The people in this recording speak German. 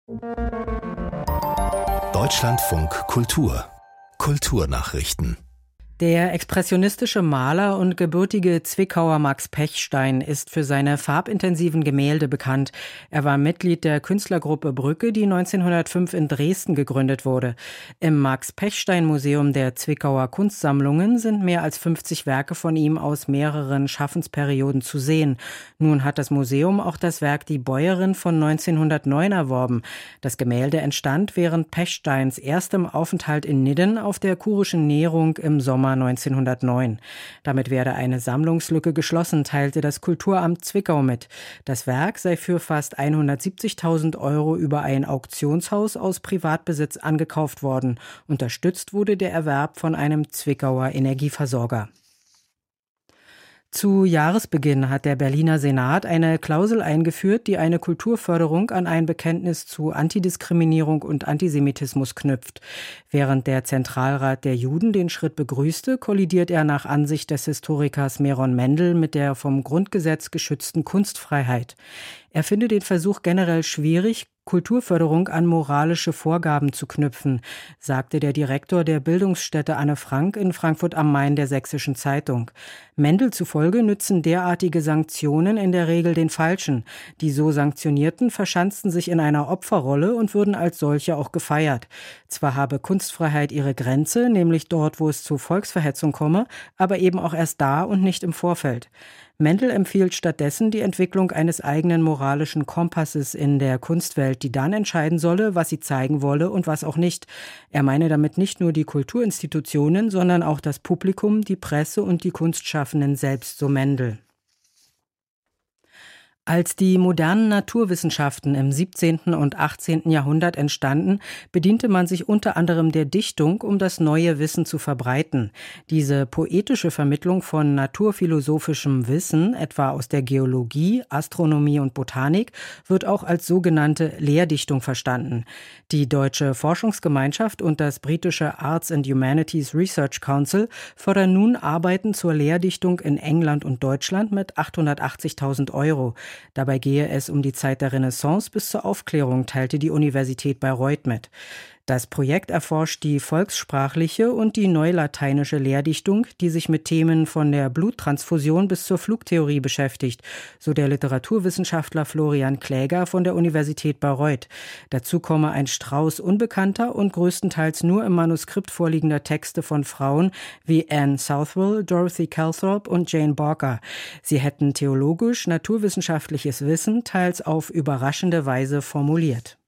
Deutschlandfunk Kultur Kulturnachrichten. Der expressionistische Maler und gebürtige Zwickauer Max Pechstein ist für seine farbintensiven Gemälde bekannt. Er war Mitglied der Künstlergruppe Brücke, die 1905 in Dresden gegründet wurde. Im Max-Pechstein-Museum der Zwickauer Kunstsammlungen sind mehr als 50 Werke von ihm aus mehreren Schaffensperioden zu sehen. Nun hat das Museum auch das Werk Die Bäuerin von 1909 erworben. Das Gemälde entstand während Pechsteins erstem Aufenthalt in Nidden auf der kurischen Nährung im Sommer 1909. Damit werde eine Sammlungslücke geschlossen, teilte das Kulturamt Zwickau mit. Das Werk sei für fast 170.000 € über ein Auktionshaus aus Privatbesitz angekauft worden. Unterstützt wurde der Erwerb von einem Zwickauer Energieversorger. Zu Jahresbeginn hat der Berliner Senat eine Klausel eingeführt, die eine Kulturförderung an ein Bekenntnis zu Antidiskriminierung und Antisemitismus knüpft. Während der Zentralrat der Juden den Schritt begrüßte, kollidiert er nach Ansicht des Historikers Meron Mendel mit der vom Grundgesetz geschützten Kunstfreiheit. Er finde den Versuch generell schwierig, Kulturförderung an moralische Vorgaben zu knüpfen, sagte der Direktor der Bildungsstätte Anne Frank in Frankfurt am Main der Sächsischen Zeitung. Mendel zufolge nützen derartige Sanktionen in der Regel den Falschen. Die so Sanktionierten verschanzten sich in einer Opferrolle und würden als solche auch gefeiert. Zwar habe Kunstfreiheit ihre Grenze, nämlich dort, wo es zu Volksverhetzung komme, aber eben auch erst da und nicht im Vorfeld. Mendel empfiehlt stattdessen die Entwicklung eines eigenen moralischen Kompasses in der Kunstwelt, die dann entscheiden solle, was sie zeigen wolle und was auch nicht. Er meine damit nicht nur die Kulturinstitutionen, sondern auch das Publikum, die Presse und die Kunstschaffenden selbst, so Mendel. Als die modernen Naturwissenschaften im 17. und 18. Jahrhundert entstanden, bediente man sich unter anderem der Dichtung, um das neue Wissen zu verbreiten. Diese poetische Vermittlung von naturphilosophischem Wissen, etwa aus der Geologie, Astronomie und Botanik, wird auch als sogenannte Lehrdichtung verstanden. Die Deutsche Forschungsgemeinschaft und das britische Arts and Humanities Research Council fördern nun Arbeiten zur Lehrdichtung in England und Deutschland mit 880.000 €. Dabei gehe es um die Zeit der Renaissance bis zur Aufklärung, teilte die Universität Bayreuth mit. Das Projekt erforscht die volkssprachliche und die neulateinische Lehrdichtung, die sich mit Themen von der Bluttransfusion bis zur Flugtheorie beschäftigt, so der Literaturwissenschaftler Florian Kläger von der Universität Bayreuth. Dazu komme ein Strauß unbekannter und größtenteils nur im Manuskript vorliegender Texte von Frauen wie Anne Southwell, Dorothy Calthorpe und Jane Barker. Sie hätten theologisch-naturwissenschaftliches Wissen teils auf überraschende Weise formuliert.